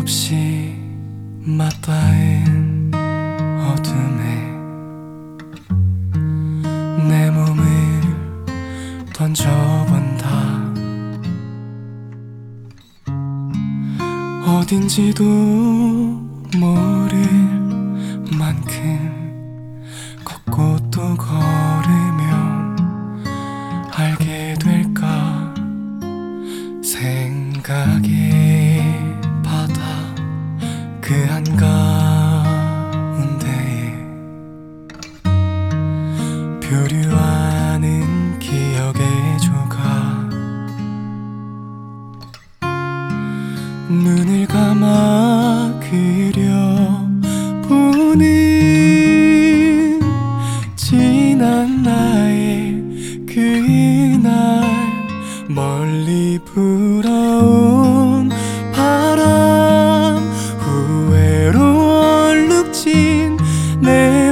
없이 맞닿은 어둠에 내 몸을 던져본다. 어딘지도 모를 만큼 걷고 또 걸으면 알게 될까. 생각의 바다 그 한가운데에 표류하는 기억의 조각. 눈을 감아 그려보는 지난 나의 그날, 멀리 불어온 바람, 후회로 얼룩진 내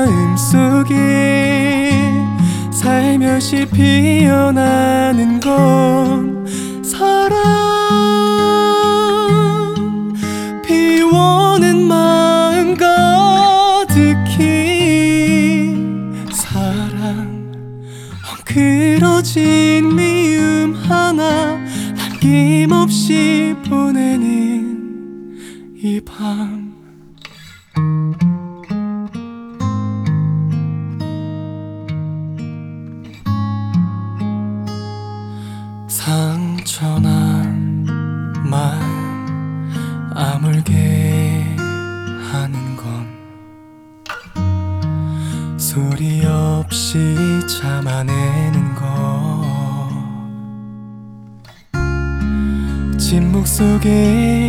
마음속에 살며시 피어나는 건 사랑. 비워낸 마음 가득히 사랑. 헝클어진 미움 하나 남김없이 보내는 이 밤. 상처난 마음 아물게 하는 건 소리 없이 참아내는 것. 침묵 속에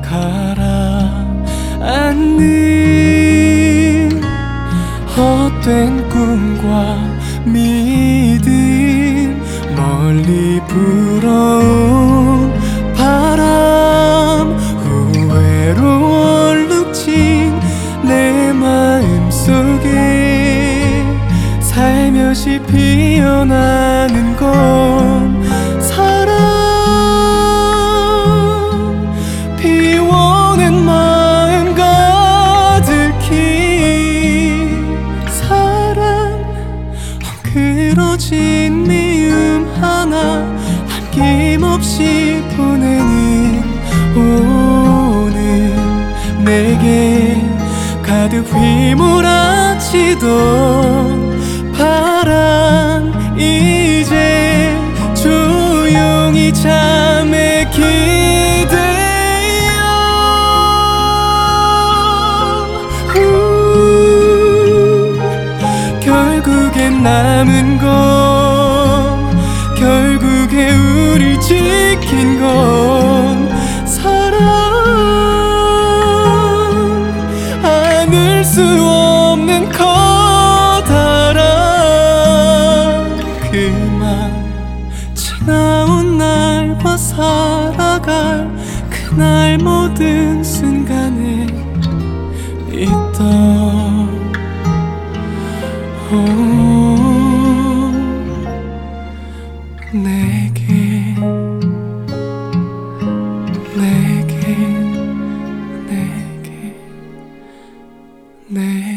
가라앉는 헛된 꿈과 믿음, 멀리 불어온 바람, 후회로 얼룩진 내 마음속에 살며시 피어나는 건 사랑. 비워낸 마음 가득히 사랑. 헝클어진 미움 하나 남김없이 보내는 오늘, 내게 가득 휘몰아치던 바람 이제 조용히 잠에 기대어 결국엔 남은 건, 결국에 우릴 지킨 건 사랑. 안을 수 없는 커다란 그만, 지나온 날과 살아갈 그날 모든 순간에 있던 내게 내게 내게 내게